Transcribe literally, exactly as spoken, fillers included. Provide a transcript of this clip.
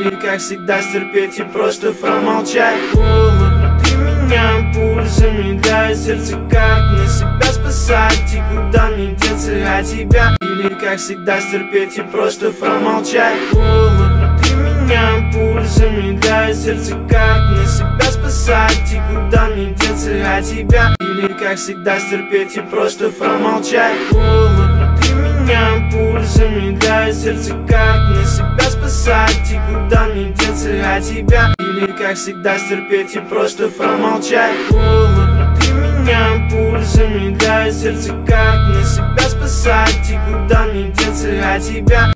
Или как всегда стерпеть и просто промолчать. Холод внутри меня, пульс замедляет сердце, как мне себя спасать и куда мне деться от тебя. Или как всегда стерпеть и просто промолчать. Холод внутри меня, пульс замедляет сердце, как мне себя спасать и куда мне деться от тебя. Или как всегда стерпеть и просто промолчать. Холод внутри меня, пульс замедляет сердце, как мне себя спасать и куда мне деться от тебя. Или как всегда стерпеть и просто промолчать. Холод внутри меня, пульс замедляет сердце, как мне себя спасать и куда мне деться от тебя.